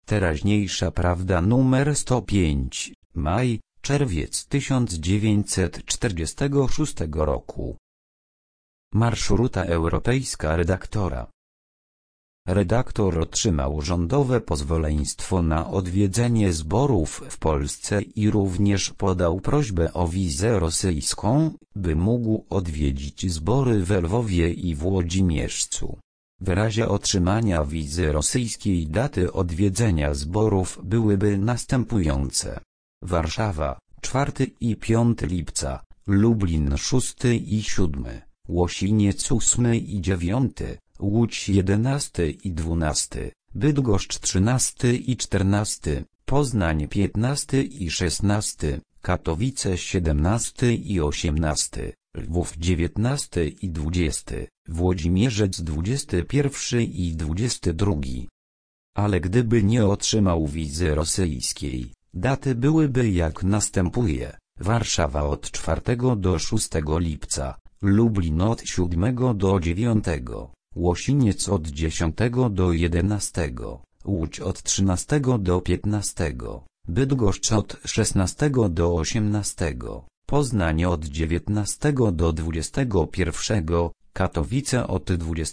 Teraźniejsza prawda numer 105, maj, czerwiec 1946 roku. Marszruta europejska redaktora. Redaktor otrzymał rządowe pozwoleństwo na odwiedzenie zborów w Polsce i również podał prośbę o wizę rosyjską, by mógł odwiedzić zbory w Lwowie i Włodzimierzu. W razie otrzymania wizy rosyjskiej daty odwiedzenia zborów byłyby następujące: Warszawa, 4 i 5 lipca, Lublin 6 i 7, Łosiniec 8 i 9, Łódź 11 i 12, Bydgoszcz 13 i 14, Poznań 15 i 16, Katowice 17 i 18, Lwów 19 i 20, Włodzimierzec 21 i 22. Ale gdyby nie otrzymał wizy rosyjskiej, daty byłyby jak następuje: Warszawa od 4 do 6 lipca, Lublin od 7 do 9, Łosiniec od 10 do 11, Łódź od 13 do 15, Bydgoszcz od 16 do 18, Poznań od 19 do 21, Katowice od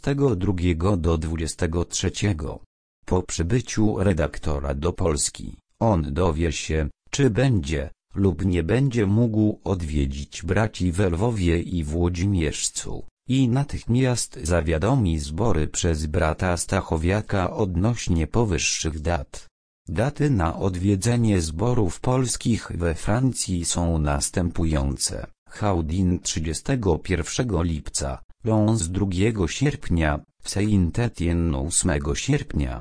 22 do 23. Po przybyciu redaktora do Polski, on dowie się, czy będzie lub nie będzie mógł odwiedzić braci w Lwowie i Włodzimierzu, i natychmiast zawiadomi zbory przez brata Stachowiaka odnośnie powyższych dat. Daty na odwiedzenie zborów polskich we Francji są następujące: Haudin 31 lipca, Lons 2 sierpnia, Saint-Étienne 8 sierpnia.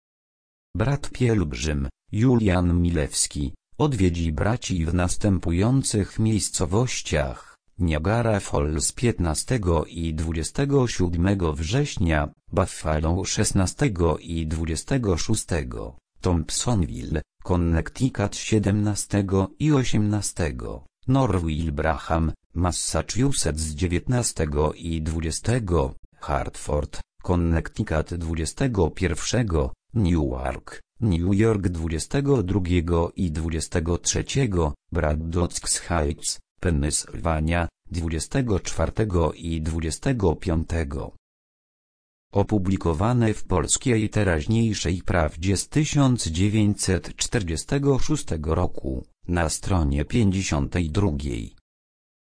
Brat pielgrzym, Julian Milewski, odwiedzi braci w następujących miejscowościach: Niagara Falls 15 i 27 września, Buffalo 16 i 26, Thompsonville, Connecticut 17 i 18, North Wilbraham, Massachusetts 19 i 20, Hartford, Connecticut 21, Newark, New York 22 i 23, Braddock's Heights, Pennsylvania, 24 i 25. Opublikowane w Polskiej Teraźniejszej Prawdzie z 1946 roku, na stronie 52.